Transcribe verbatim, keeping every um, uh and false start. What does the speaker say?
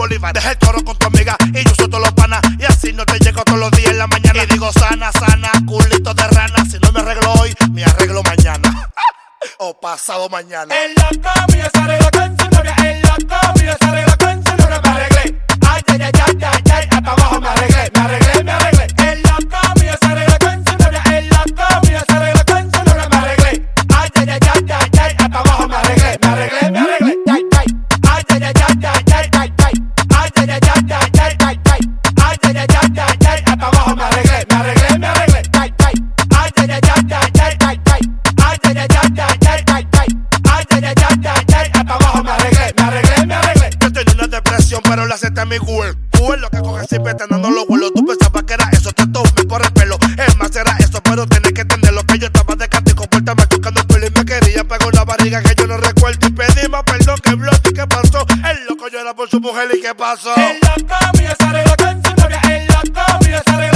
Bolívar. Deja el toro con tu amiga y yo suelto los panas. Y así no te llego todos los días en la mañana. Y digo sana, sana, culito de rana. Si no me arreglo hoy, me arreglo mañana. O pasado mañana. El loco mío se arregla con su novia. El loco mío se arregla con su novia. Me arreglé. Ay, ay, ay, ay, ay, ay. Hasta abajo me arreglé. Me arreglé, me arreglé. El loco mío se arregla con su novia. El loco mío se arregla con su novia. Me arreglé. Ay, ay, ay, ay, ay, ay. Hasta abajo me arreglé. Me arreglé, me arreglé. Ay, ay. Ay, ay, ay, ay, ay, ay, ay, ay. Ay, ay, ay, ay, ay, ay, ay, ay. Ay, ay, ay, ay, ay, ay. Hasta abajo me arreglé. Me arreglé, me arreglé. Ay, ay. Ay, ay, ay, ay, ay, ay, ay, ay. Ay, ay, ay, ay, ay, ay, ay, ay. Ay, ay, ay, ay, ay, ay. Hasta abajo me arreglé. Me arreglé, me arreglé. Yo tenía una depresión, pero la acepté a mi Google. Google lo que coge siempre te dando los vuelos. Tú pensabas que era eso, te tomé por el pelo. Es más, era eso, pero tenés que entender lo que yo estaba de canto y compuesta machucando el pelo. Y me quería pegar una barriga que yo no recuerdo. Y pedí más perdón que bloque. ¿Y qué pasó? El loco llora por su mujer. ¿Y qué pasó? El loco mío se arregla con su novia. El loco mío se arregla